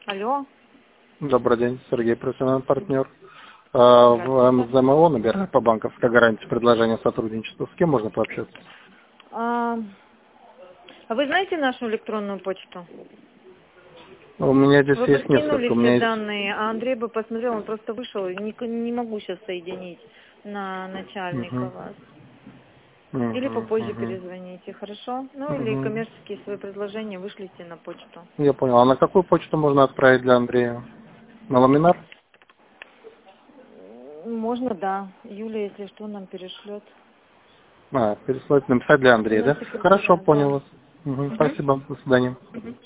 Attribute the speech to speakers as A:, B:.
A: Алло.
B: Добрый день, Сергей, профессиональный партнер. В
A: Здравствуйте.
B: МЗМО набираю по банковской гарантии предложение сотрудничества. С кем можно пообщаться?
A: А вы знаете нашу электронную почту?
B: У меня здесь
A: Вы бы
B: есть
A: скинули
B: несколько. У
A: все
B: меня есть...
A: данные, а Андрей бы посмотрел, он просто вышел, не могу сейчас соединить на начальника
B: Мгм.
A: вас. Или
B: Мгм.
A: попозже
B: Мгм.
A: перезвоните, хорошо? Ну или
B: Мгм.
A: коммерческие свои предложения вышлите на почту.
B: Я понял. А на какую почту можно отправить для Андрея? На ламинар?
A: Можно, да. Юля, если что, нам перешлет.
B: Переслать, написать для
A: У
B: Андрея,
A: нас
B: да? Хорошо,
A: секретариат,
B: понял
A: да.
B: вас. Мгм.
A: Угу.
B: Спасибо. До свидания.
A: Угу.